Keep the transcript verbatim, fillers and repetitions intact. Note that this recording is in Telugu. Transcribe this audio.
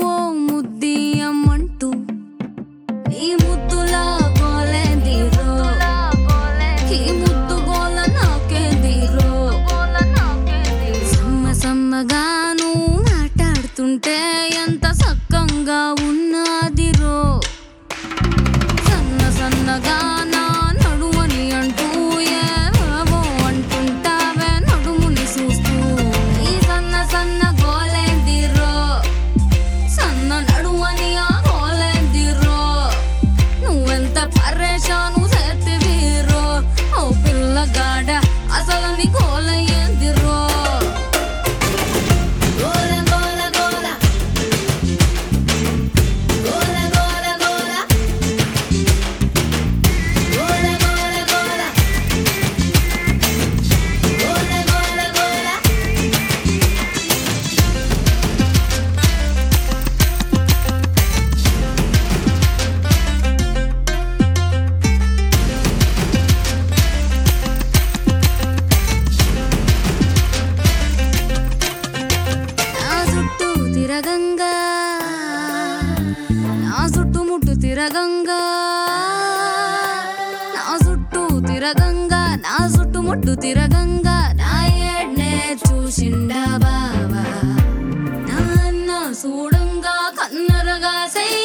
ఓ ముద్దియమ్మంటూ ఈ ముద్దులా గోలేందిరో ఈ ముద్దు గోల నాకేందిరో సమ్మ సమ్మగాను మాట్లాడుతుంటే ఎంత సక్కంగా ఉన్నదిరో సన్న సన్నగా నా నడుమని అంటూ ఏవేవో అంటుంటావే నడుముని చూస్తూ ఈ సన్న సన్న గోలేందిరో సన్న నడుమని ఆ గోలేందిరో నువ్వెంత పరేషాను చేతివిరో ఓ పిల్లగాడ అసలు నీ గోల ఏందిరో గోల గోల గోల గోల గోల గోల గోల గోల గోల గోల గోల గోల నా చుట్టూ తిరగంగా నా చుట్టుముట్టు తిరగంగా నా చుట్టూ తిరగంగా నా చుట్టుముట్టు తిరగంగా నా ఏడ్నే చూసిండా బావా నా అన్న చూడంగా కన్నరగా సై